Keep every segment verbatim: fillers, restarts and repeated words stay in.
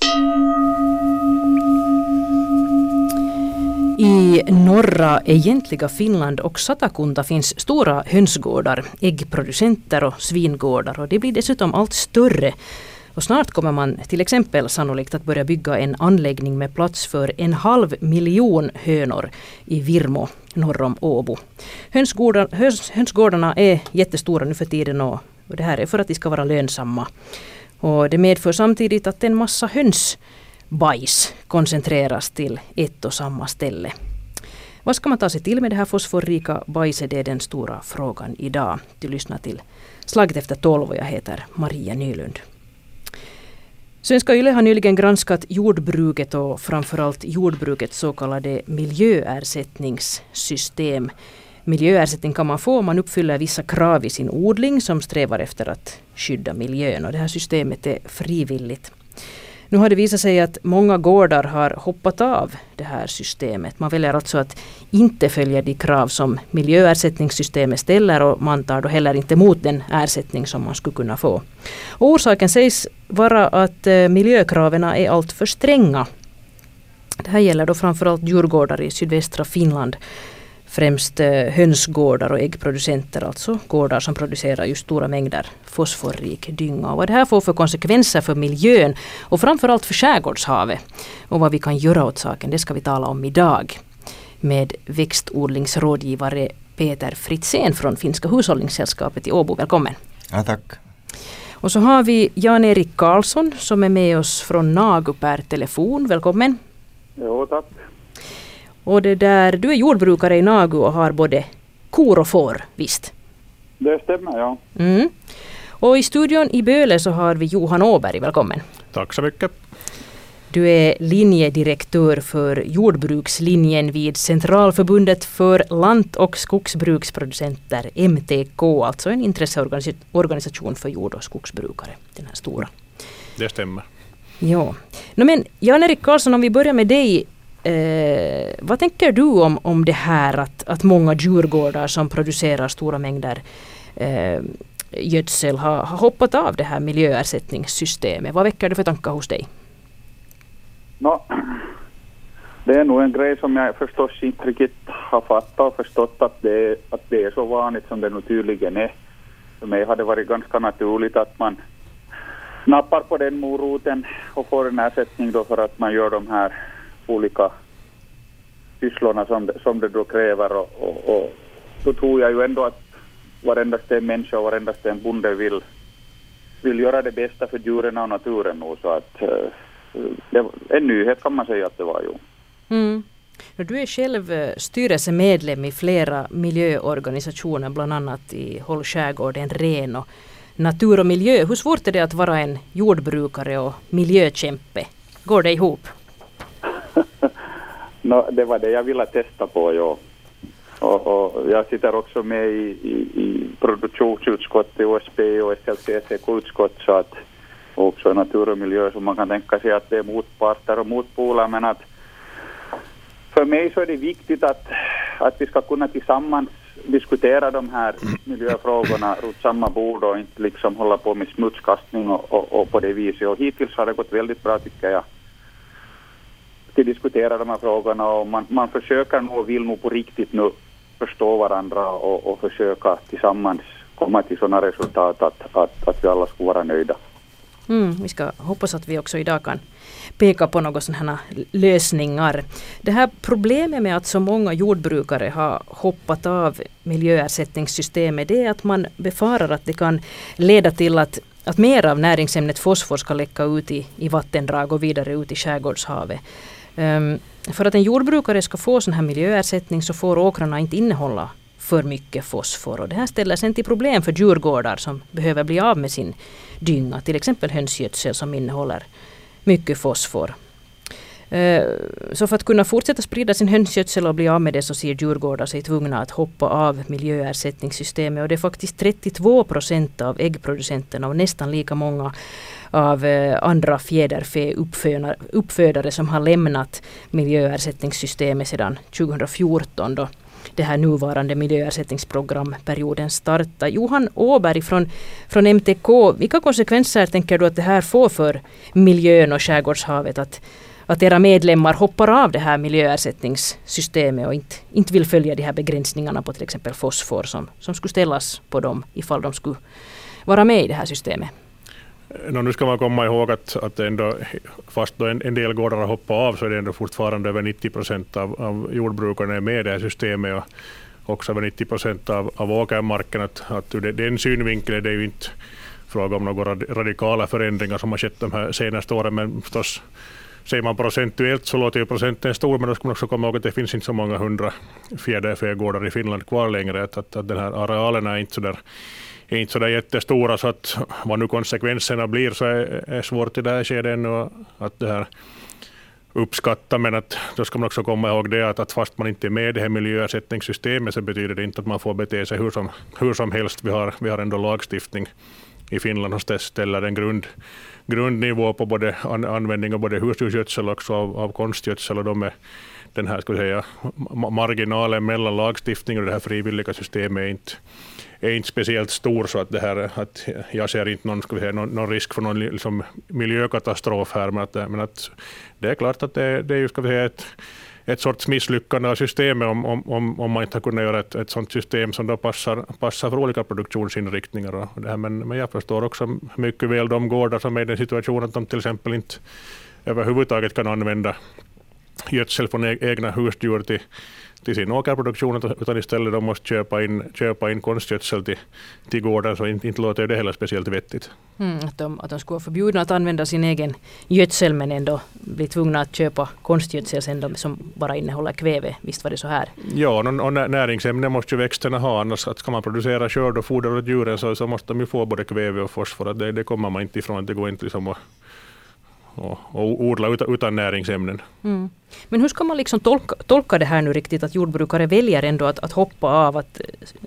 I norra egentliga Finland och Satakunta finns stora hönsgårdar, äggproducenter och svingårdar, och det blir dessutom allt större. Och snart kommer man till exempel sannolikt att börja bygga en anläggning med plats för en halv miljon hönor i Virmo norr om Åbo. Hönsgårdar, höns, hönsgårdarna är jättestora nu för tiden, och det här är för att de ska vara lönsamma. Och det medför samtidigt att en massa hönsbajs koncentreras till ett och samma ställe. Vad ska man ta sig till med det här fosforrika bajset? Det är den stora frågan idag. Du lyssnar till Slaget efter tolv och jag heter Maria Nylund. Svenska Yle har nyligen granskat jordbruket och framförallt jordbrukets så kallade miljöersättningssystem. Miljöersättning kan man få om man uppfyller vissa krav i sin odling som strävar efter att skydda miljön, och det här systemet är frivilligt. Nu har det visat sig att många gårdar har hoppat av det här systemet. Man väljer alltså att inte följa de krav som miljöersättningssystemet ställer, och man tar då heller inte emot den ersättning som man skulle kunna få. Och orsaken sägs vara att miljökraven är allt för stränga. Det här gäller då framförallt djurgårdar i sydvästra Finland. Främst hönsgårdar och äggproducenter, alltså gårdar som producerar just stora mängder fosforrik dynga. Och vad det här får för konsekvenser för miljön och framförallt för skärgårdshavet och vad vi kan göra åt saken, det ska vi tala om idag med växtodlingsrådgivare Peter Fritzén från Finska hushållningssällskapet i Åbo. Välkommen. Ja, tack. Och så har vi Jan-Erik Karlsson som är med oss från Nagu per telefon. Välkommen. Jo, tack. Och det där, du är jordbrukare i Nagu och har både kor och får, visst? Det stämmer, ja. Mm. Och i studion i Böle så har vi Johan Åberg, välkommen. Tack så mycket. Du är linjedirektör för jordbrukslinjen vid Centralförbundet för lant- och skogsbruksproducenter, M T K, alltså en intresseorganisation för jord- och skogsbrukare, den här stora. Det stämmer. Ja. No, men Jan-Erik Karlsson, om vi börjar med dig. Eh, vad tänker du om, om det här att, att många djurgårdar som producerar stora mängder eh, gödsel har, har hoppat av det här miljöersättningssystemet? Vad väcker det för tankar hos dig? No, det är nog en grej som jag förstås inte riktigt har fattat och förstått att det, att det är så vanligt som det nu tydligen är. För mig har det varit ganska naturligt att man nappar på den moroten och får en ersättning då för att man gör de här olika sysslorna som det, som det då kräver, och, och, och då tror jag ju ändå att varenda en människa och varenda en bonde vill, vill göra det bästa för djuren och naturen nu, så att det, en nyhet kan man säga att det var ju. Mm. Du är själv styrelsemedlem i flera miljöorganisationer, bland annat i Håll skärgården ren och Natur och miljö. Hur svårt är det att vara en jordbrukare och miljökämpe? Går det ihop? No, det var det jag ville testa på, ja. Och, och jag sitter också med i, i, i produktionsutskottet, O S P och S L C C-utskott, så att också natur och miljö, så man kan tänka sig att det är motparter och motpolar, men att för mig så är det viktigt att, att vi ska kunna tillsammans diskutera de här miljöfrågorna runt samma bord och inte liksom hålla på med smutskastning och, och, och på det viset. Och hittills har det gått väldigt bra, tycker jag, att diskutera de här frågorna, och man, man försöker nog och vill nog på riktigt nu förstå varandra och, och försöka tillsammans komma till sådana resultat att, att, att vi alla ska vara nöjda. Mm, vi ska hoppas att vi också idag kan peka på några sådana här lösningar. Det här problemet med att så många jordbrukare har hoppat av miljöersättningssystemet, det är att man befarar att det kan leda till att, att mer av näringsämnet fosfor ska läcka ut i, i vattendrag och vidare ut i skärgårdshavet. Um, för att en jordbrukare ska få sån här miljöersättning så får åkrarna inte innehålla för mycket fosfor, och det här ställer sen till problem för djurgårdar som behöver bli av med sin dynga, till exempel hönsgödsel som innehåller mycket fosfor. Så för att kunna fortsätta sprida sin hönsgödsel och bli av med det, så ser djurgårdar sig tvungna att hoppa av miljöersättningssystemet, och det är faktiskt trettiotvå procent av äggproducenterna och nästan lika många av andra fjäderfä uppfödare som har lämnat miljöersättningssystemet sedan tjugohundrafjorton då. det här nuvarande miljöersättningsprogramperioden startar. Johan Åberg från, från M T K, vilka konsekvenser tänker du att det här får för miljön och skärgårdshavet, att, att era medlemmar hoppar av det här miljöersättningssystemet och inte, inte vill följa de här begränsningarna på till exempel fosfor som, som skulle ställas på dem ifall de skulle vara med i det här systemet? No, nu ska man komma ihåg att, att ändå, fast då en, en del gårdar har hoppat av, så är det ändå fortfarande över nittio procent av, av jordbrukarna är med i det här systemet, och också över nittio procent av, av åkermarken. Att, att ur den synvinkeln är det ju inte fråga om några radikala förändringar som har skett de här senaste åren, men förstås säger man procentuellt så låter ju procenten stor, men då ska man också komma ihåg att det finns inte så många hundra fjäderfägårdar i Finland kvar längre, att, att, att den här arealen är inte så där är inte så där jättestora, så att vad nu konsekvenserna blir så är, är svårt i det här skedet ännu att det här uppskatta, men att då ska man också komma ihåg det att, att fast man inte är med i det här miljöersättningssystemet så betyder det inte att man får bete sig hur som, hur som helst. Vi har, vi har ändå lagstiftning i Finland som ställer en grund, grundnivå på både an, användning av både husdjursgödsel och också av, av konstgödsel, och de är den här ska säga, marginalen mellan lagstiftning och det här frivilliga systemet är inte är inte speciellt stor, så att det här att jag ser inte någon, ska vi säga, någon, någon risk för någon liksom miljökatastrof här, men att, men att det är klart att det, det är ju, ska vi säga, ett, ett sorts misslyckande av systemet om, om, om man inte har kunnat göra ett, ett sådant system som då passar, passar för olika produktionsinriktningar. Och det här, men, men jag förstår också mycket väl de gårdar som är i den situationen att de till exempel inte överhuvudtaget kan använda gödsel från egna husdjur till till sin åkerproduktion, utan istället de måste köpa in, köpa in konstgödsel till, till gården, så inte, inte låter det heller speciellt vettigt. Mm, att, de, att de skulle vara förbjudna att använda sin egen gödsel, men ändå bli tvungna att köpa konstgödsel sen de, som bara innehåller kväve. Visst var det så här? Ja, och, och näringsämnen måste ju växterna ha, annars att ska man producera skörd och foder åt djuren så, så måste de ju få både kväve och fosfor. Det, det kommer man inte ifrån, det går inte liksom att Och, och odla utan, utan näringsämnen. Mm. Men hur ska man liksom tolka, tolka det här nu riktigt, att jordbrukare väljer ändå att, att hoppa av? Att,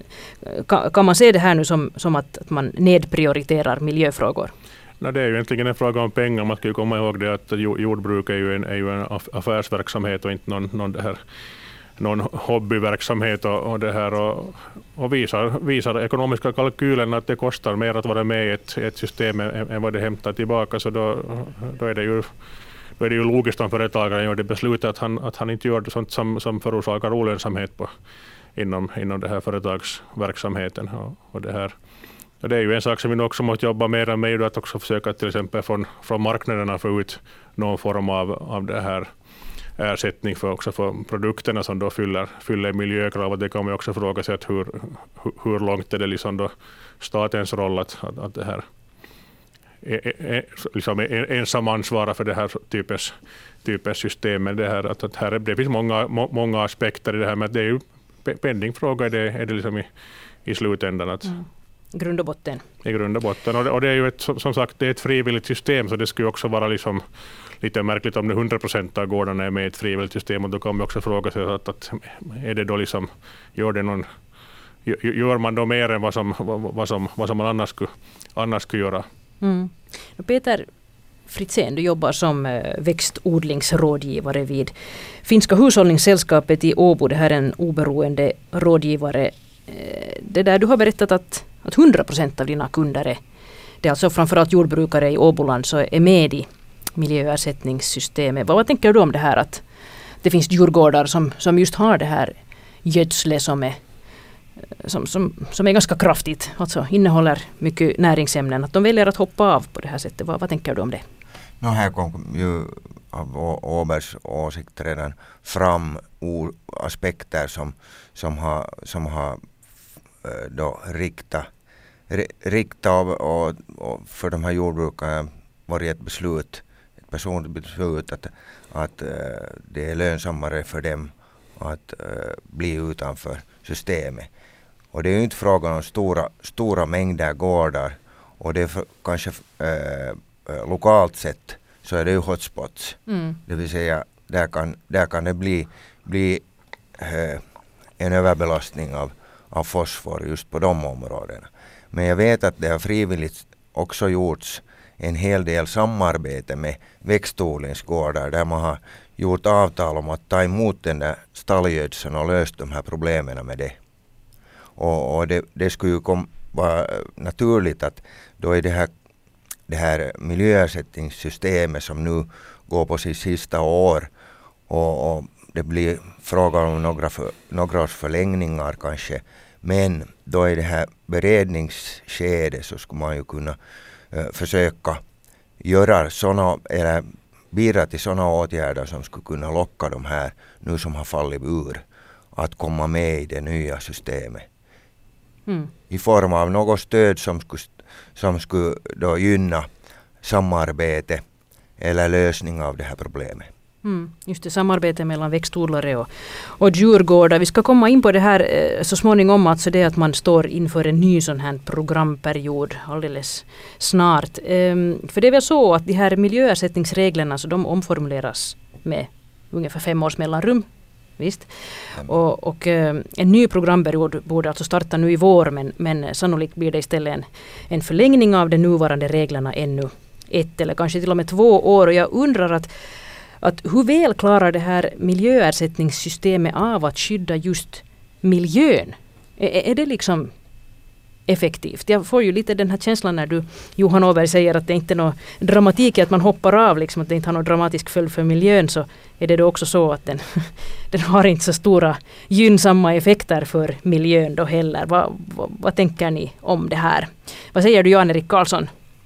kan, kan man se det här nu som, som att, att man nedprioriterar miljöfrågor? No, det är ju egentligen en fråga om pengar. Man ska ju komma ihåg det att jordbruk är ju en, är ju en affärsverksamhet och inte någon, någon, det här, någon hobbyverksamhet, och, och, det här, och, och visar, visar ekonomiska kalkylen att det kostar mer att vara med i ett, ett system än, än vad det hämtar tillbaka, så då, då, är det ju, då är det ju logiskt om företagaren gör det beslutet att han, att han inte gör sånt som, som förorsakar olönsamhet på, inom, inom det här företagsverksamheten. Och, och det här. Och det är ju en sak som vi också måste jobba mer med, att också försöka till exempel från, från marknaderna få ut någon form av, av det här ersättning för, också för produkterna som då fyller, fyller miljökrav. Det kan man också fråga sig att hur, hur långt är det liksom då statens roll att, att, att det här är, är, liksom är ensam ansvara för det här typens, typens system. Men det här, att, att här är, det finns många, må, många aspekter i det här, men det är ju penningfråga är det, är det liksom i, i slutändan. Att, mm. Grund och botten. I grund och botten. Och det, och det är ju ett, som sagt, det är ett frivilligt system, så det skulle också vara liksom lite märkligt om det hundra procent av gårdarna är med i ett frivilligt system, och då kan man också fråga sig att, att är det då liksom, gör det någon, gör man då mer än vad som, vad som, vad som man annars skulle, annars skulle göra. Mm. Peter Fritzén, du jobbar som växtodlingsrådgivare vid Finska hushållningssällskapet i Åbo. Det här är en oberoende rådgivare. Det där, du har berättat att, att hundra procent av dina kunder är, det är alltså framförallt jordbrukare i Åboland, så är med i miljöersättningssystemet. Vad, vad tänker du om det här att det finns djurgårdar som, som just har det här gödslet som är, som, som, som är ganska kraftigt, alltså innehåller mycket näringsämnen, att de väljer att hoppa av på det här sättet. Vad, vad tänker du om det? No, här kom ju av Åbergs åsikt redan fram o- aspekter som, som har, som har då rikta, rikta och, och för de här jordbrukarna varit ett beslut, ett personligt beslut att, att uh, det är lönsammare för dem att uh, bli utanför systemet. Och det är ju inte frågan om stora, stora mängder gårdar, och det är för, kanske uh, uh, lokalt sett så är det ju hotspots. Mm. Det vill säga där kan, där kan det bli, bli uh, en överbelastning av av fosfor just på de områdena. Men jag vet att det har frivilligt också gjorts en hel del samarbete med växtodlingsgårdar där man har gjort avtal om att ta emot den där stallgödseln och löst de här problemen med det. Och, och det, det skulle ju kom, vara naturligt att då är det här, det här miljöersättningssystemet som nu går på sitt sista år och, och det blir fråga om några, för, några års förlängningar kanske. Men då i det här beredningsskedet så skulle man ju kunna uh, försöka göra såna, eller bidra till sådana åtgärder som skulle kunna locka de här nu som har fallit ur att komma med i det nya systemet. Mm. I form av något stöd som skulle, som skulle då gynna samarbete eller lösning av det här problemet. Mm, just det, samarbete mellan växtodlare och, och djurgårdar. Vi ska komma in på det här eh, så småningom, alltså det att man står inför en ny sån här programperiod alldeles snart. Ehm, för det är väl så att de här miljöersättningsreglerna så de omformuleras med ungefär fem års mellanrum. Visst. Och, och eh, en ny programperiod borde alltså starta nu i vår, men, men sannolikt blir det istället en, en förlängning av de nuvarande reglerna ännu ett eller kanske till och med två år. Och jag undrar att Att hur väl klarar det här miljöersättningssystemet av att skydda just miljön? Är, är det liksom effektivt? Jag får ju lite den här känslan när du, Johan Åberg, säger att det inte är någon dramatik i att man hoppar av, liksom, att det inte har någon dramatisk följd för miljön, så är det då också så att den, den har inte så stora gynnsamma effekter för miljön då heller. Va, va, vad tänker ni om det här? Vad säger du, Jan-Erik Karlsson?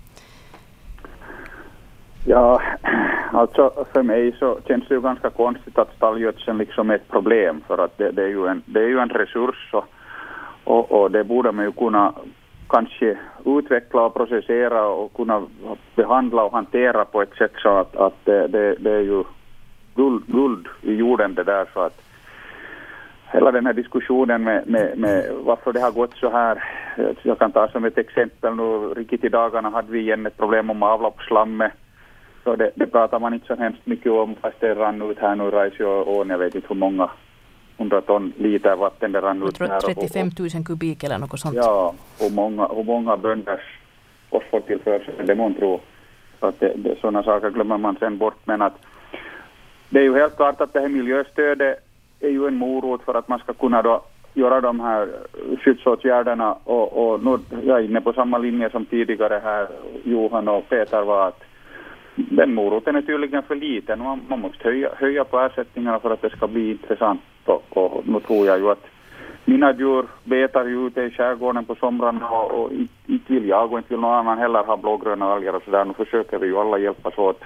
Ja, alltså för mig så känns det ju ganska konstigt att stallgödseln liksom är ett problem, för att det, det, är, ju en, det är ju en resurs och, och, och det borde man ju kunna kanske utveckla och processera och kunna behandla och hantera på ett sätt så att, att det, det, det är ju guld, guld i jorden det där, så att hela den här diskussionen med, med, med varför det har gått så här. Jag kan ta som ett exempel nu, riktigt i dagarna hade vi igen ett problem om avloppsslammet. Så det, det pratar man inte så hemskt mycket om, fast det rann ut här nu i Raisio-ån, jag vet inte hur många hundra ton liter vatten det rann ut här. Jag tror trettiofem tusen kubik eller något sånt. Ja, hur många, hur många bönders fosfortillförsel det man tror. Så att det, det, sådana saker glömmer man sen bort, men att det är ju helt klart att det här miljöstödet är ju en morot för att man ska kunna då göra de här skyddsåtgärderna, och, och nu, jag är inne på samma linje som tidigare här, Johan och Peter, var att den moroten är tydligen för liten. Man, man måste höja, höja på ersättningarna för att det ska bli intressant. Och, och nu tror jag ju att mina djur betar ju ute i skärgården på somrarna, och, och inte vill jag och inte vill någon annan heller ha blågröna alger och sådär. Nu försöker vi ju alla hjälpas åt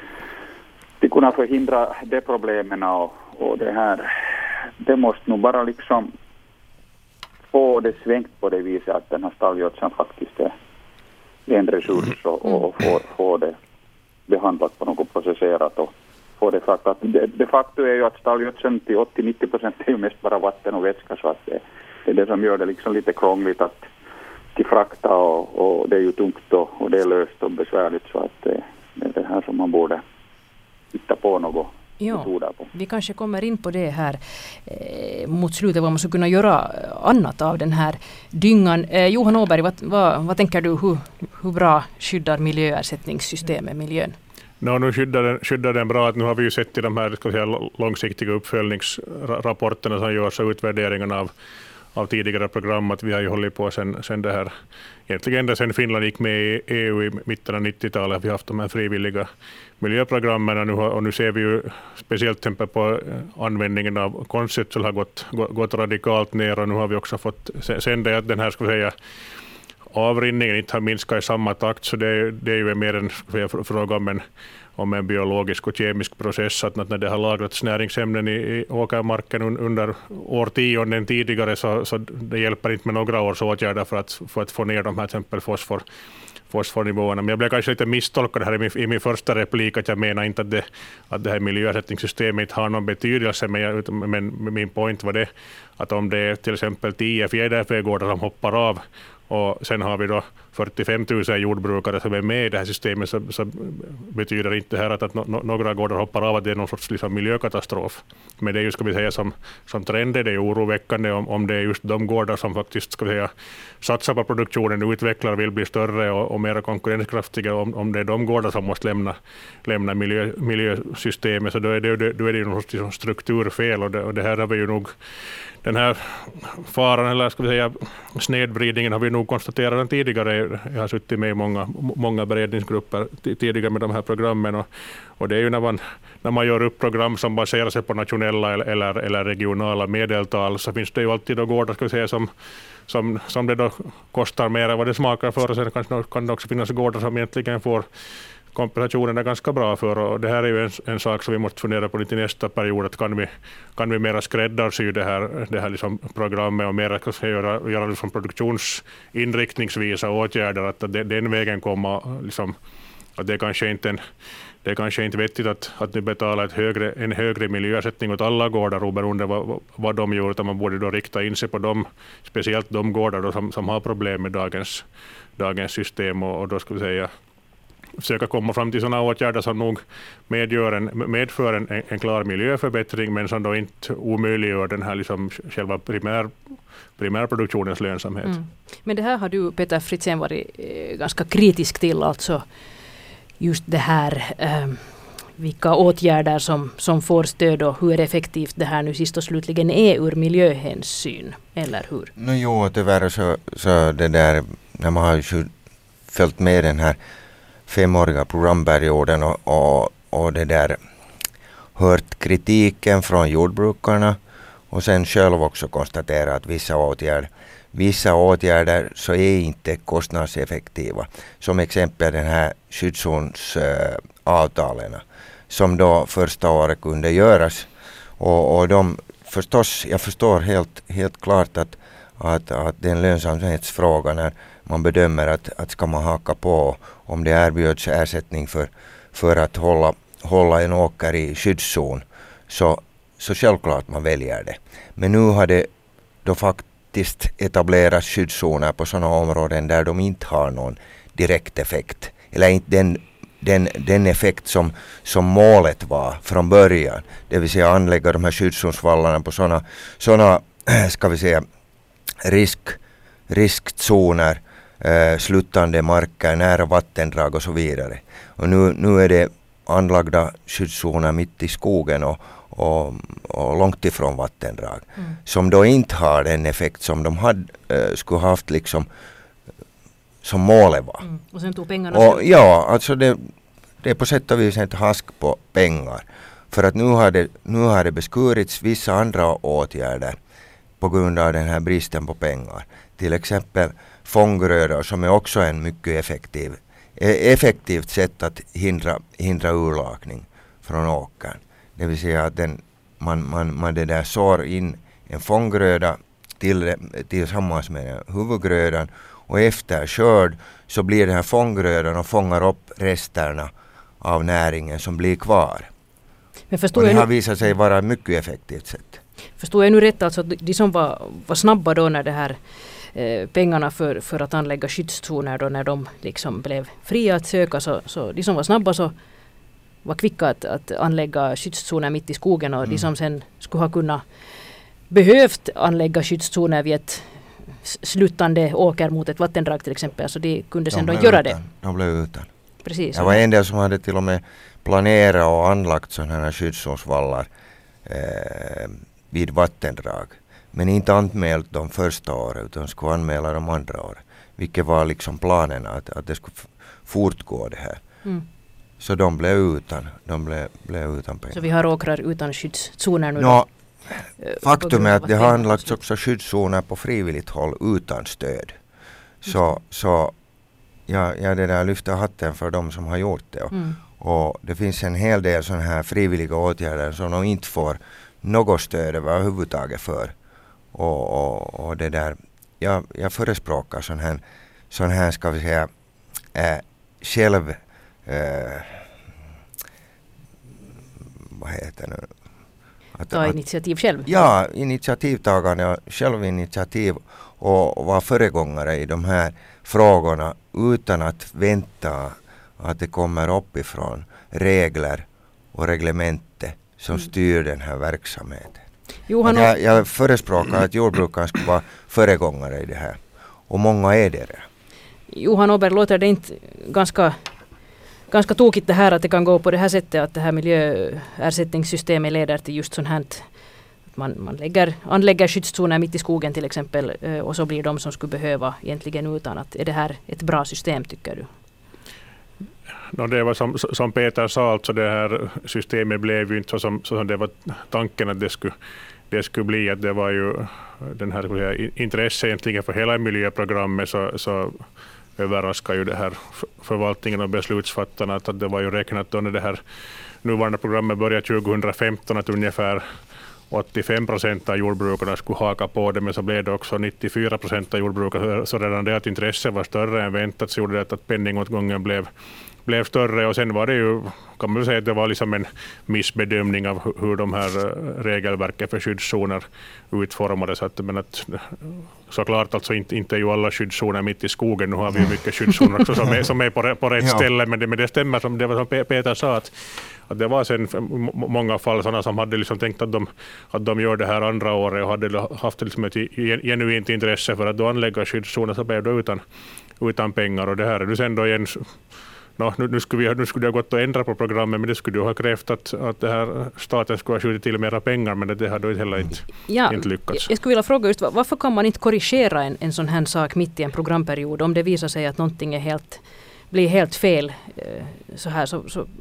att kunna förhindra de problemen, och, och det här, det måste nog bara liksom få det svängt på det viset att den här stallgödseln faktiskt är en resurs, och, och få, få det behandlat på något processerat och få det sagt att det, de facto är ju att stallgödseln till åttio till nittio procent är ju mest bara vatten och vätska, så att det, det är det som gör det liksom lite krångligt att till frakta, och, och det är ju tungt och, och det är löst och besvärligt, så att det, det är det här som man borde hitta på något. Ja, vi kanske kommer in på det här eh, mot slutet, vad man ska kunna göra annat av den här dyngan. Eh, Johan Åberg, vad, vad, vad tänker du, hur, hur bra skyddar miljöersättningssystemet miljön? No, nu skyddar den, skyddar den bra. Att nu har vi ju sett i de här ska säga, långsiktiga uppföljningsrapporterna som görs och utvärderingarna av, av tidigare program, att vi har ju hållit på sen, sen det här, egentligen ända sen Finland gick med i E U i mitten av nittiotalet, har vi haft de här frivilliga miljöprogrammen, och nu, och nu ser vi ju speciellt exempel på användningen av konstgödsel har gått, gått radikalt ner, och nu har vi också fått sen det att den här ska säga avrinningen inte har minskat i samma takt, så det, det är ju mer en säga, fråga om en, om en biologisk och kemisk process, att när det har lagrats näringsämnen i, i åkermarken under årtionden tidigare, så, så det hjälper inte med några års åtgärder för att, för att få ner de här till exempel fosfor fosfornivåerna. Men jag blev kanske lite misstolkad här i min, i min första replik, att jag menar inte att det, att det här miljöersättningssystemet inte har någon betydelse, men, jag, men min point var det att om det är till exempel tio fjäderfägårdar som hoppar av och sen har vi då fyrtiofem tusen jordbrukare som är med i det här systemet, så, så betyder inte det här att, att no, några gårdar hoppar av att det är någon sorts liksom miljökatastrof. Men det är ju, ska vi säga, som, som trend är det oroväckande om, om det är just de gårdar som faktiskt, ska vi säga, satsar på produktionen, utvecklar, vill bli större och, och mer konkurrenskraftiga, om, om det är de gårdar som måste lämna, lämna miljö, miljösystemet, så då är det, då är det ju något liksom strukturfel, och det, och det här har vi ju nog, den här faran, eller ska vi säga snedvridningen, har vi nog konstaterat tidigare. Jag har suttit med i många, många beredningsgrupper tidigare med de här programmen, och, och det är ju när man, när man gör upp program som baserar sig på nationella eller, eller, eller regionala medeltal, så finns det ju alltid då gårdar, ska vi säga, som, som, som det då kostar mer än vad det smakar för, och sen kan, kan det också finnas gårdar som egentligen får kompensationen är ganska bra för, och det här är ju en, en sak som vi måste fundera på lite i nästa period, att kan vi, kan vi mera skräddarsy det här, det här liksom programmet och mera göra, göra liksom produktionsinriktningsvisa åtgärder, att det, den vägen kommer liksom, att det kanske inte en, det är kanske inte vettigt att, att ni betalar ett högre, en högre miljöersättning åt alla gårdar oberoende vad, vad de gör, utan man borde då rikta in sig på dem, speciellt de gårdar då som, som har problem med dagens, dagens system, och, och då ska vi säga försöka komma fram till sådana åtgärder som nog medgör en, medför en, en klar miljöförbättring, men som då inte omöjliggör den här liksom själva primär, primärproduktionens lönsamhet. Mm. Men det här har du, Peter Fritzén, varit eh, ganska kritisk till, alltså just det här eh, vilka åtgärder som, som får stöd och hur effektivt det här nu sist och slutligen är ur miljöhänsyn, eller hur? No, jo, tyvärr så, så det där, när man har ju följt med den här femåriga programperioden och, och, och det där hört kritiken från jordbrukarna, och sen själv också konstatera att vissa åtgärder, vissa åtgärder så är inte kostnadseffektiva. Som exempel den här skyddszonsavtalen äh, som då första året kunde göras, och, och de förstås, jag förstår helt, helt klart att, att, att den lönsamhetsfrågan är, man bedömer att, att ska man haka på om det erbjuds ersättning för, för att hålla, hålla en åker i skyddszon, så, så självklart man väljer det. Men nu har det då faktiskt etablerats skyddszoner på sådana områden där de inte har någon direkt effekt, eller inte den, den, den effekt som, som målet var från början, det vill säga anlägga de här skyddszonsvallarna på sådana, sådana ska vi säga risk, riskzoner, Uh, sluttande marker, nära vattendrag och så vidare. Och nu, nu är det anlagda skyddszoner mitt i skogen och, och, och långt ifrån vattendrag. Mm. Som då inte har den effekt som de hade, uh, skulle haft liksom som målet var. Mm. Och sen tog pengarna och, ja, alltså det, det är på sätt och vis ett hask på pengar. För att nu har det, nu har det beskurits vissa andra åtgärder på grund av den här bristen på pengar. Till exempel fånggrödor, som är också en mycket effektiv, effektivt sätt att hindra, hindra urlakning från åkern. Det vill säga att den, man, man, man det där sår in en fånggröda till, tillsammans med huvudgrödan, och efter skörd så blir den här fånggrödan och fångar upp resterna av näringen som blir kvar. Men och det har visat sig vara ett mycket effektivt sätt. Förstår jag nu rätt, alltså de som var, var snabba då när det här eh, pengarna för, för att anlägga skyddszoner då, när de liksom blev fria att söka, så, så de som var snabba så var kvicka att, att anlägga skyddszoner mitt i skogen, och mm. de som sen skulle ha kunnat behövt anlägga skyddszoner vid ett sluttande åker mot ett vattendrag till exempel, så de kunde sen de då göra utan. det. De blev utan. Precis. Det var en del som hade till och med planerat och anlagt sådana här skyddszonsvallar eh, vid vattendrag. Men inte anmält de första året, utan skulle anmäla de andra året. Vilket var liksom planen, att, att det skulle fortgå det här. Mm. Så de blev utan, de blev, blev utan pengar. Så vi har åkrar utan skyddszoner nu? No, faktum är att det har anlagts också skyddszoner på frivilligt håll utan stöd. Så, så ja, ja, det där lyfter hatten för de som har gjort det. Mm. Och det finns en hel del sådana här frivilliga åtgärder som de inte får något stöd överhuvudtaget för. Och, och, och det där, jag, jag förespråkar sån här, sån här ska vi säga, äh, själv, äh, vad heter det nu? Att att ta initiativ själv. Ja, initiativtagande och självinitiativ och vara föregångare i de här frågorna utan att vänta att det kommer uppifrån regler och reglemente som mm. styr den här verksamheten. Johan, jag, jag förespråkar att jordbrukaren ska vara föregångare i det här. Och många är det. Johan Åberg, låter det inte ganska, ganska tokigt det här att det kan gå på det här sättet, att det här miljöersättningssystemet leder till just sånt här att man, man lägger, anlägger skyddszoner mitt i skogen till exempel och så blir de som skulle behöva egentligen utan att är det här ett bra system tycker du? No, det var som, som Peter sa, alltså det här systemet blev ju inte så som, så som det var tanken att det skulle, det skulle bli. Att det var ju den här säga, intresse egentligen för hela miljöprogrammet så, så överraskar ju det här förvaltningen och beslutsfattarna att det var ju räknat då när det här nuvarande programmet började tjugohundrafemton att ungefär åttiofem procent av jordbrukarna skulle haka på det, men så blev det också nittiofyra procent av jordbrukarna. Så redan det att intresset var större än väntat så gjorde det att penningåtgången blev, blev större. Och sen var det ju, kan man säga att det var liksom en missbedömning av hur de här regelverken för skyddszoner utformades. Att, men att, såklart alltså inte, inte är ju alla skyddszoner mitt i skogen. Nu har vi mycket skyddszoner också som är, som är på, på rätt ja. ställe, men det, men det stämmer som det var som Peter sa att Att det var sen många fall sådana som hade liksom tänkt att de, att de gör det här andra året och hade haft liksom ett genuint intresse för att då anlägga skyddszoner så blev det utan, utan pengar. Och det här är nu sen då igen, no, nu, nu, skulle vi, nu skulle det ha gått att ändra på programmet, men det skulle ju ha krävt att, att det här staten skulle ha skjutit till mera pengar, men det, det hade heller inte, ja, inte lyckats. Jag skulle vilja fråga just varför kan man inte korrigera en, en sån här sak mitt i en programperiod om det visar sig att någonting är helt, blir helt fel så här så, så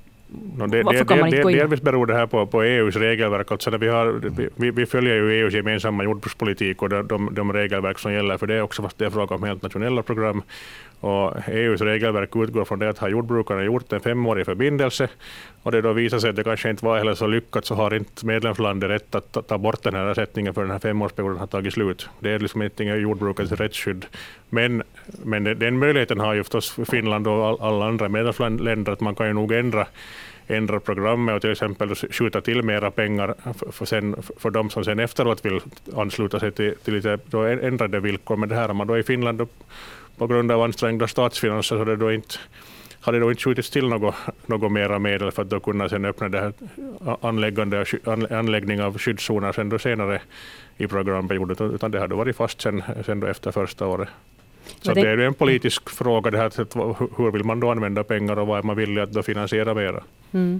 No, det, det, det, det, delvis beror det här på, på E U:s regelverk. Alltså vi, har, vi, vi följer ju E U:s gemensamma jordbrukspolitik och de, de, de regelverk som gäller för det också, fast det är fråga om helt nationella program. Och E U:s regelverk utgår från det att har jordbrukarna gjort en femårig förbindelse och det då visar sig att det kanske inte var heller så lyckat, så har inte medlemslandet rätt att ta, ta bort den här ersättningen för den här femårsperioden har tagit slut. Det är liksom inte jordbrukets rättsskydd. Men, men den möjligheten har ju förstås Finland och alla andra medlemsländer att man kan ju nog ändra ändra programmet och till exempel skjuta till mera pengar för, för, sen, för de som sen efteråt vill ansluta sig till, till lite då ändrade villkor. Men det här har man då i Finland då, på grund av ansträngda statsfinanser så det då inte, hade då inte skjutits till något, något mera medel för att då kunna sen öppna det här anläggande, anläggning av skyddszoner sen då senare i programperioden, utan det hade varit fast sen, sen då efter första året. Så det, det är en politisk fråga det här, hur vill man då använda pengar och vad är man villig att då finansiera mera. Mm.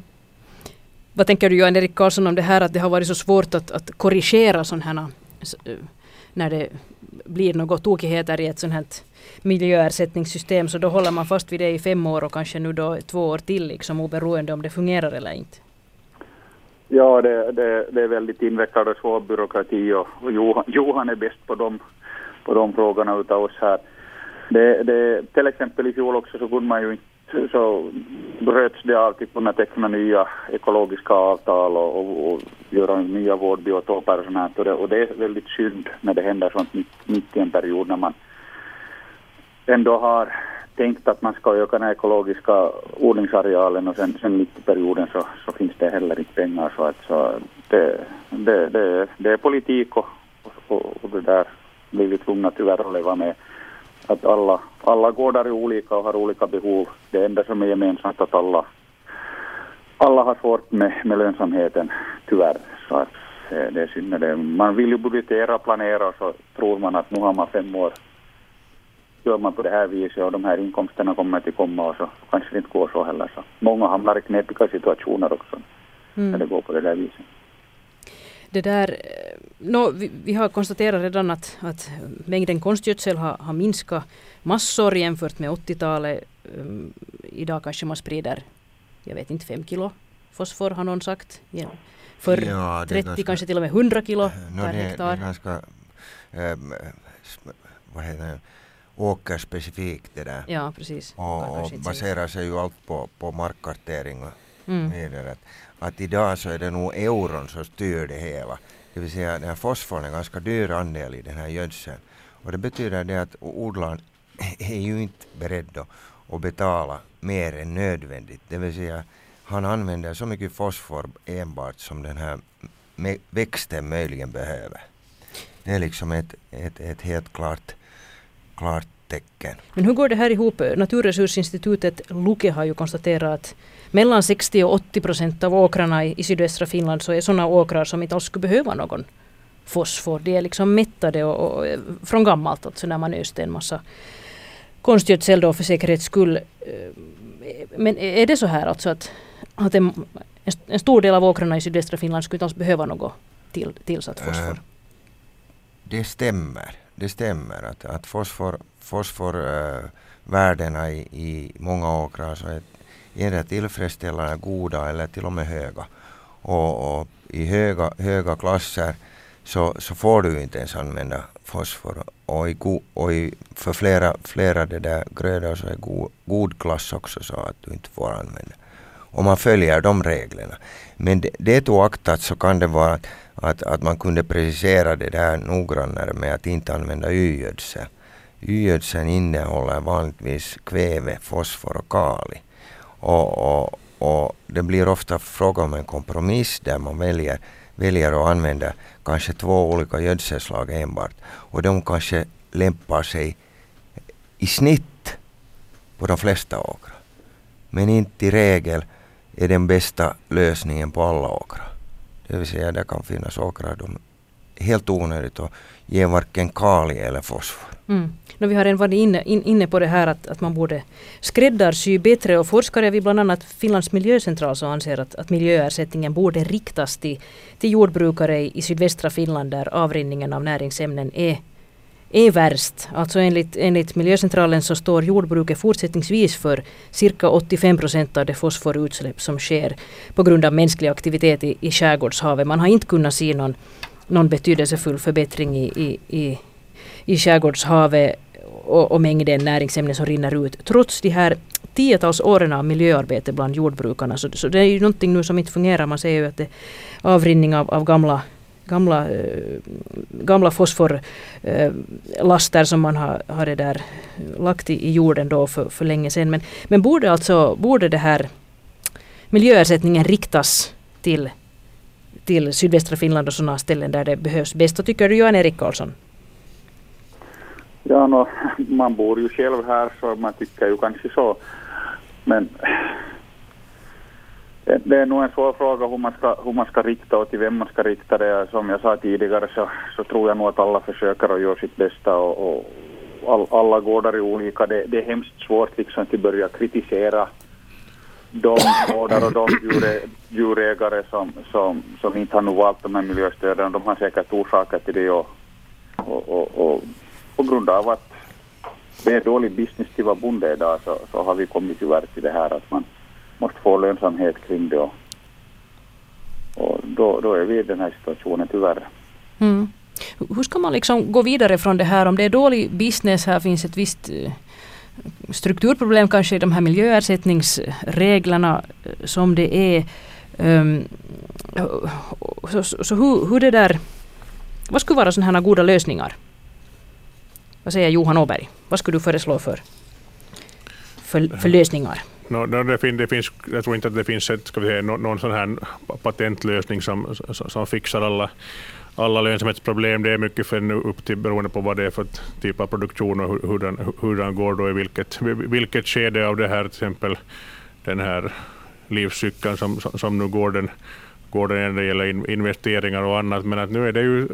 Vad tänker du Johan Erik Karlsson om det här att det har varit så svårt att, att korrigera sådana här när det blir något tokigheter i ett sådant här miljöersättningssystem, så då håller man fast vid det i fem år och kanske nu då två år till liksom, oberoende om det fungerar eller inte? Ja, det, det, det är väldigt invecklad och svår byråkrati och, och Johan, Johan är bäst på dem på de frågorna utav oss här. Det, det, till exempel i fjol också så kunde man ju inte, så bröts det alltid kunna teckna nya ekologiska avtal och, och, och göra nya vårdbiotoper och sånt här. Och det, och det är väldigt synd när det händer sånt mitt, mitt i en period när man ändå har tänkt att man ska öka den ekologiska odlingsarealen och sen, sen mitt i perioden så, så finns det heller inte pengar. Så, att, så det, det, det, det är politik och, och, och det där blir vi tvungna tyvärr att leva med. Att alla, alla gårdar är olika och har olika behov. Det enda som är gemensamt att alla, alla har svårt med, med lönsamheten tyvärr. Så att det är synd. Det. Man vill ju budgetera och planera och så tror man att nu har man fem år. Gör man på det här viset och de här inkomsterna kommer att komma och så kanske det inte går så heller. Så många hamnar i knepiga situationer också mm. när det går på det där viset. Det där, no, vi, vi har konstaterat redan att, att mängden konstgödsel har, har minskat massor jämfört med åttiotalet. Um, idag kanske man sprider, jag vet inte, fem kilo fosfor har någon sagt. Ja. För ja, trettio, ganska, kanske till och med hundra kilo no, per det, hektar. Det är ganska ähm, vad heter det, åkerspecifikt det där. Ja, precis. Och, och baserar sig ju allt på, på markkartering och mm. att, att idag så är det nog euron som styr det hela. Det vill säga den här fosforn är en ganska dyr andel i den här gödseln. Och det betyder det att odlaren är ju inte beredd att betala mer än nödvändigt. Det vill säga han använder så mycket fosfor enbart som den här växten möjligen behöver. Det är liksom ett, ett, ett helt klart, klart tecken. Men hur går det här ihop? Naturresursinstitutet Luke har ju konstaterat att mellan sextio och åttio procent av åkrarna i, i sydvästra Finland så är sådana åkrar som inte alls skulle behöva någon fosfor. De är liksom mättade och, och, från gammalt, alltså när man öste en massa konstgödsel då för säkerhets skull. Men är det så här alltså att, att en, en stor del av åkrarna i sydvästra Finland skulle inte alls behöva något till, tillsatt fosfor? Uh, det stämmer. Det stämmer att, att fosfor, fosforvärdena uh, i, i många åkrar så är är tillfredsställande goda eller till och med höga. Och, och i höga, höga klasser så, så får du inte ens använda fosfor. Och, i go, och i, för flera, flera det där grödor så är go, god klass också så att du inte får använda. Och man följer de reglerna. Men det, det oaktat så kan det vara att, att, att man kunde precisera det där noggrannare med att inte använda y-gödsel. Y-gödseln innehåller vanligtvis kväve, fosfor och kali. Och, och, och det blir ofta fråga om en kompromiss där man väljer, väljer att använda kanske två olika gödselslag enbart. Och de kanske lämpar sig i snitt på de flesta åkrar. Men inte i regel är den bästa lösningen på alla åkrar. Det vill säga det kan finnas åkrar de är helt onödigt att ge varken kali eller fosfor. Mm. No, vi har redan varit inne, in, inne på det här att, att man borde skräddarsy bättre och forskare vid bland annat Finlands miljöcentral så anser att, att miljöersättningen borde riktas till, till jordbrukare i, i sydvästra Finland där avrinningen av näringsämnen är, är värst. Alltså enligt, enligt miljöcentralen så står jordbruket fortsättningsvis för cirka åttiofem procent av det fosforutsläpp som sker på grund av mänsklig aktivitet i, i skärgårdshavet. Man har inte kunnat se någon, någon betydelsefull förbättring i, i, i i skärgårdshavet och, och mängden näringsämnen som rinner ut. Trots de här tiotals åren av miljöarbete bland jordbrukarna. Så, så det är ju någonting nu som inte fungerar. Man ser ju att det avrinning av, av gamla, gamla, äh, gamla fosforlaster äh, som man har, har det där lagt i, i jorden då för, för länge sedan. Men, men borde alltså borde det här miljöersättningen riktas till, till sydvästra Finland och sådana ställen där det behövs bäst? Och tycker du, Johan Erik Karlsson? Ja, no, man bor ju själv här så man tycker ju kanske så. Men det är nog en svår fråga hur man ska, hur man ska rikta och till vem man ska rikta det. Som jag sa tidigare så, så tror jag nog att alla försöker att göra sitt bästa och, och all, alla gårdar är olika. Det, det är hemskt svårt liksom att börja kritisera de gårdar och de djure, djurägare som, som, som inte har nu valt de här miljöstöden. De har säkert orsaker till det och, och, och, och på grund av att det är dålig business till vad bonde idag så, så har vi kommit tyvärr till det här att man måste få lönsamhet kring det och, och då, då är vi i den här situationen tyvärr. Mm. Hur ska man liksom gå vidare från det här om det är dålig business? Här finns ett visst strukturproblem kanske i de här miljöersättningsreglerna som det är. Um, så så, så hur, hur det där, vad skulle vara sådana här goda lösningar? Vad säger Johan Åberg? Vad skulle du föreslå för, för, för lösningar? No, no, det finns, det finns, jag tror inte att det finns ett, ska vi säga, någon, någon sån här patentlösning som, som, som fixar alla, alla lönsamhetsproblem. Det är mycket för upp till beroende på vad det är för typ av produktion och hur, hur, den, hur den går då i vilket, vilket skede av det här, till exempel den här livscykeln som, som, som nu går den, går den när det gäller investeringar och annat. Men att nu är det ju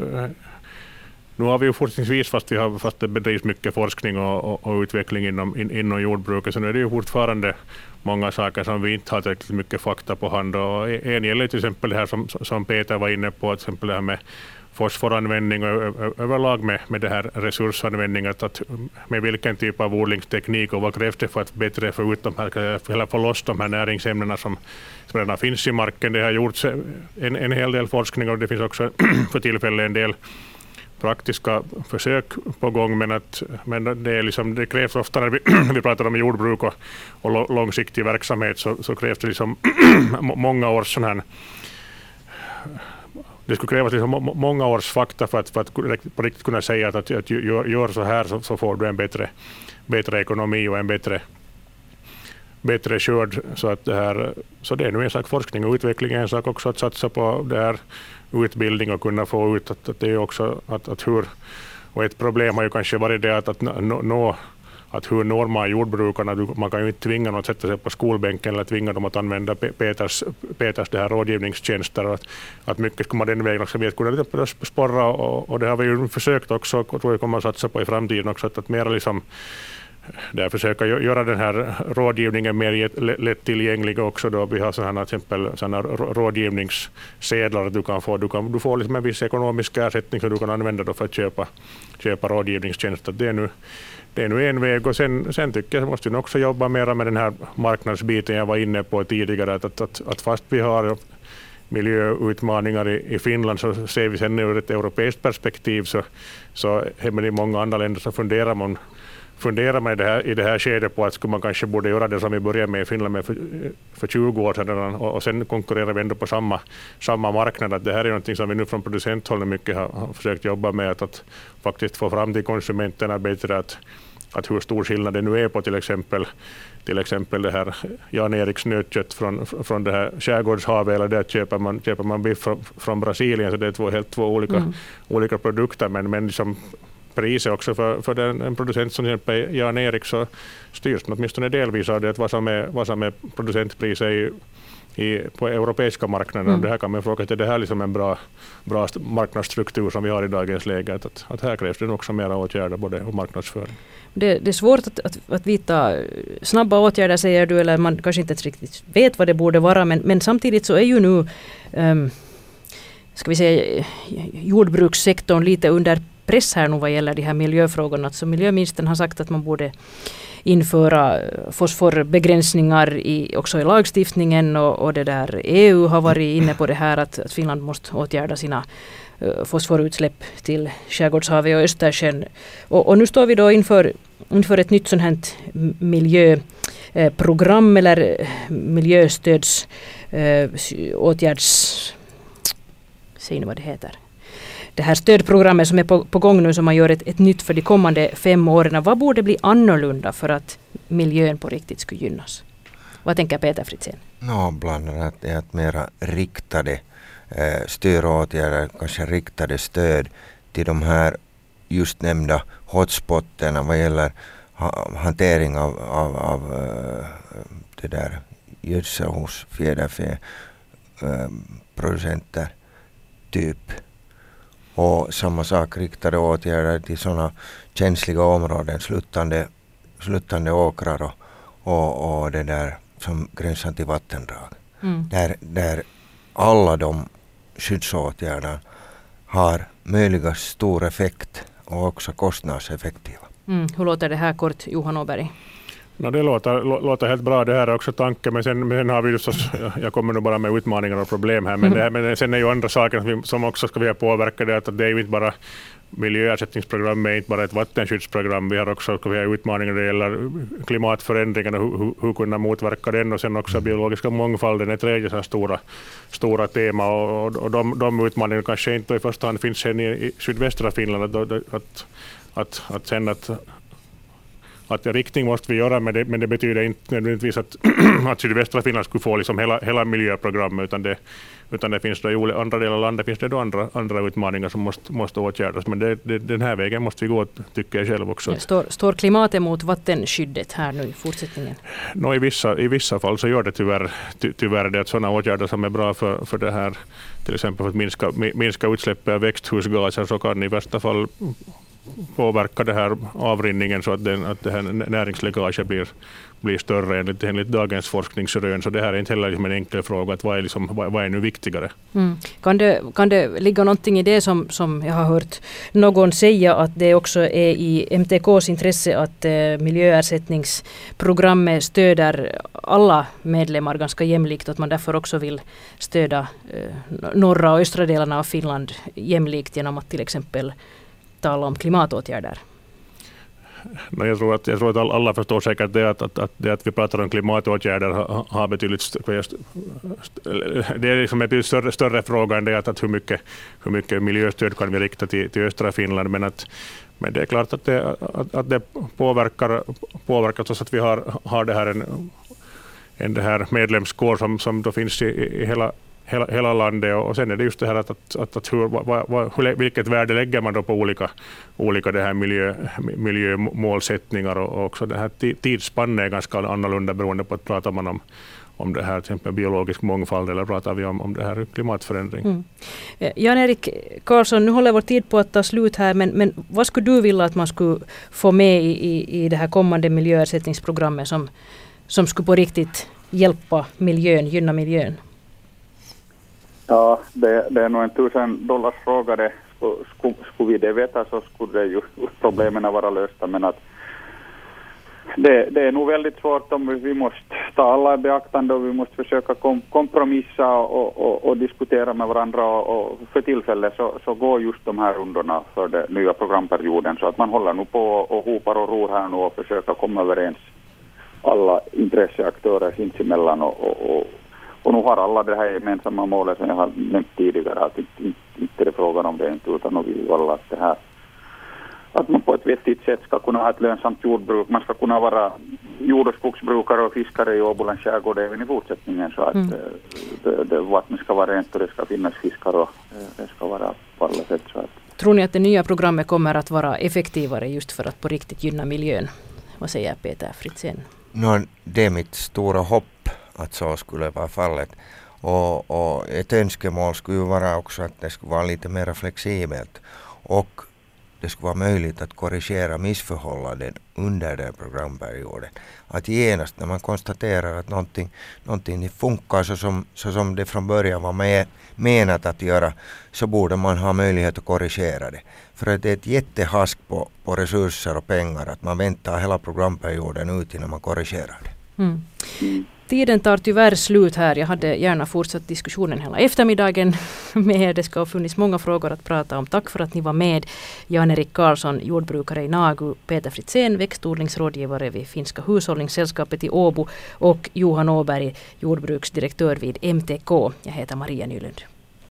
Nu har vi ju fortsättningsvis, fast, vi har, fast det bedrivs mycket forskning och, och, och utveckling inom, in, inom jordbruket, så nu är det ju fortfarande många saker som vi inte har tillräckligt mycket fakta på hand. Och en gäller till exempel det här som, som Peter var inne på, till exempel det här med fosforanvändning och ö, överlag med, med det här resursanvändning, att, att med vilken typ av odlingsteknik och vad krävs det för att bättre få ut de här, eller få loss de här näringsämnena som, som redan finns i marken. Det har gjorts en, en hel del forskning och det finns också för tillfället en del praktiska försök på gång, men, att, men det, är liksom, det krävs ofta när vi, vi pratar om jordbruk och, och långsiktig verksamhet, så, så krävs det liksom många års sån här, det skulle krävas liksom många års fakta för att, för att på riktigt kunna säga att, att, att gör, gör så här så, så får du en bättre, bättre ekonomi och en bättre, bättre skörd. Så, att det här, så det är nu en sak, forskning och utveckling är en sak också, att satsa på det här utbildning och kunna få ut att, att det är också att, att hur, och ett problem har ju kanske varit det att, att nå, nå att hur når man jordbrukarna, man kan ju inte tvinga dem att sätta sig på skolbänken eller tvinga dem att använda Peters, Peters det här rådgivningstjänster, och att, att mycket ska man den vägen också vet kunna lite sporra, och, och det har vi ju försökt också, och tror jag kommer att satsa på i framtiden också, att, att mer liksom där försöka göra den här rådgivningen mer lättillgänglig också då. Vi har sådana exempel sådana rådgivningssedlar du kan få, du, kan, du får liksom en viss ekonomisk ersättning som du kan använda då för att köpa, köpa rådgivningstjänster. Det är nu Det är nu en väg, och sen, sen tycker jag att måste vi också jobba mer med den här marknadsbiten jag var inne på tidigare, att, att, att, att fast vi har miljöutmaningar i, i Finland, så ser vi sen ur ett europeiskt perspektiv, så, så är det många andra länder som funderar man funderar man i det här, i det här skedet på att skulle man kanske borde göra det som vi började med i Finland med för, för tjugo år sedan, och, och sen konkurrerar vi ändå på samma, samma marknad. Att det här är någonting som vi nu från producenthåll mycket har, har försökt jobba med, att, att faktiskt få fram till konsumenterna bättre att, att hur stor skillnad det nu är på till exempel till exempel det här Jan Eriks nötkött från, från det här skärgårdshavet, eller där köper man, köper man biff från, från Brasilien, så det är två helt två olika, mm. olika produkter, men, men liksom priset också för, för den, en producent som till exempel Jan Erik, så styrs åtminstone delvis av det, vad som är, vad som är producentpriset i, i, på europeiska marknaden. Mm. Det här kan man fråga, att är det här liksom en bra, bra marknadsstruktur som vi har i dagens läge, att, att här krävs det också mera åtgärder både och marknadsföring. Det, det är svårt att, att, att vidta snabba åtgärder, säger du, eller man kanske inte riktigt vet vad det borde vara, men, men samtidigt så är ju nu um, ska vi säga jordbrukssektorn lite under press här nu vad gäller de här miljöfrågorna. Så miljöministern har sagt att man borde införa fosforbegränsningar i, också i lagstiftningen, och, och det där E U har varit inne på det här att, att Finland måste åtgärda sina uh, fosforutsläpp till skärgårdshavet och Östersjön. Och, och nu står vi då inför, inför ett nytt sånt här miljöprogram eh, eller miljöstöds eh, åtgärds... Säg nu vad det heter. Det här stödprogrammet som är på, på gång nu, som man gör ett, ett nytt för de kommande fem åren. Vad borde bli annorlunda för att miljön på riktigt skulle gynnas? Vad tänker Peter Fritzén? No, bland annat är att mera riktade eh, stödåtgärder, kanske riktade stöd till de här just nämnda hotspotterna vad gäller ha, hantering av, av, av uh, det där gödsel hos fjäderfä uh, producenter typ. Och samma sak, riktade åtgärder till sådana känsliga områden, sluttande, sluttande åkrar och, och, och det där som gränsar till vattendrag. Mm. Där, där alla de skyddsåtgärder har möjliga stor effekt och också kostnadseffektiva. Mm. Hur låter det här kort, Johan Åberg? No, det låter, låter helt bra, det här är också tanken, men sen, men sen har vi just, jag kommer nu bara med utmaningar och problem här, men, mm. det, men sen är ju andra saker som också ska vi påverka det, att det är ju inte bara miljöersättningsprogram, är inte bara ett vattenskyddsprogram, vi har också vi har utmaningar när det gäller klimatförändringarna, hur, hur, hur kunna motverka den, och sen också biologiska mångfalden är tredje så stora, stora tema, och, och de, de utmaningarna kanske inte i första hand finns sen i, i sydvästra Finland, att, att, att, att sen att Att riktning måste vi göra, men det, men det betyder inte nödvändigtvis att, att sydvästra Finland skulle få liksom hela, hela miljöprogrammet, utan det, utan det finns då i andra delar av landet finns det då andra, andra utmaningar som måste, måste åtgärdas. Men det, det, den här vägen måste vi gå, tycker jag själv också. Ja, står, står klimatet mot vattenskyddet här nu i fortsättningen? No, i, vissa, I vissa fall så gör det tyvärr, ty, tyvärr det att sådana åtgärder som är bra för, för det här, till exempel för att minska, minska utsläpp av växthusgaser, så kan i värsta fall påverka det här avrinningen så att, den, att det här näringsläckaget blir, blir större enligt, enligt dagens forskningsrön. Så det här är inte heller liksom en enkel fråga, att vad är, liksom, vad, vad är nu viktigare? Mm. Kan, det, kan det ligga någonting i det som, som jag har hört någon säga, att det också är i M T K:s intresse att eh, miljöersättningsprogrammet stöder alla medlemmar ganska jämlikt, att man därför också vill stödja eh, norra och östra delarna av Finland jämlikt genom att till exempel tala om klimatåtgärder? No, jag, tror att, jag tror att alla förstår säkert det att, att, att, det att vi pratar om klimatåtgärder har, har betydligt st- det är liksom en större, större fråga än det att, att hur, mycket, hur mycket miljöstöd kan vi rikta till, till östra Finland, men, att, men det är klart att det, att, att det påverkar, påverkar oss att vi har, har det här en en det här medlemskår som, som då finns i, i hela, hela, hela landet. Och sen är det just det här att, att, att, att hur, vad, vad, vilket värde lägger man då på olika, olika det här miljö, miljömålsättningar, och också det här tidsspannet är ganska annorlunda beroende på att pratar man om om det här till exempel biologisk mångfald eller pratar vi om, om det här klimatförändring. Mm. Jan-Erik Karlsson, nu håller vår tid på att ta slut här, men, men vad skulle du vilja att man skulle få med i, i, i det här kommande miljöersättningsprogrammet som, som skulle på riktigt hjälpa miljön, gynna miljön? Ja, det, det är nog en tusen dollars fråga. Det. Skulle, skulle vi det veta så skulle det ju problemen vara lösta, men att Det, det är nog väldigt svårt om vi måste ta alla i beaktande och vi måste försöka kom, kompromissa och, och, och diskutera med varandra, och, och för tillfället så, så går just de här rundorna för den nya programperioden, så att man håller nu på och hopar och ror här nu och försöker komma överens alla intresseaktörer sinsemellan, och, och, och, och nu har alla det här gemensamma målet som jag har nämnt tidigare, att inte, inte, inte är frågan om det inte, utan vi vill alla att det här att man på ett vettigt sätt ska kunna ha ett lönsamt jordbruk. Man ska kunna vara jord- och skogsbrukare och fiskare i Åbolands skärgård även i fortsättningen, så att mm. det, det, vattnet ska vara rent och det ska finnas fiskar och det ska vara på alla sätt. Så att. Tror ni att det nya programmet kommer att vara effektivare just för att på riktigt gynna miljön? Vad säger Peter Fritzén? No, det är mitt stora hopp att så skulle vara fallet. Och, och ett önskemål skulle vara också att det skulle vara lite mer flexibelt. Och det skulle vara möjligt att korrigera missförhållanden under den programperioden. Att genast när man konstaterar att någonting, någonting funkar så som, så som det från början var med, menat att göra, så borde man ha möjlighet att korrigera det. För att det är ett jättehask på, på resurser och pengar att man väntar hela programperioden ut innan man korrigerar det. Mm. Tiden tar tyvärr slut här. Jag hade gärna fortsatt diskussionen hela eftermiddagen med er. Det ska ha funnits många frågor att prata om. Tack för att ni var med. Jan-Erik Karlsson, jordbrukare i Nagu, Peter Fritzén, växtodlingsrådgivare vid Finska hushållningssällskapet i Åbo, och Johan Åberg, jordbruksdirektör vid M T K. Jag heter Maria Nylund.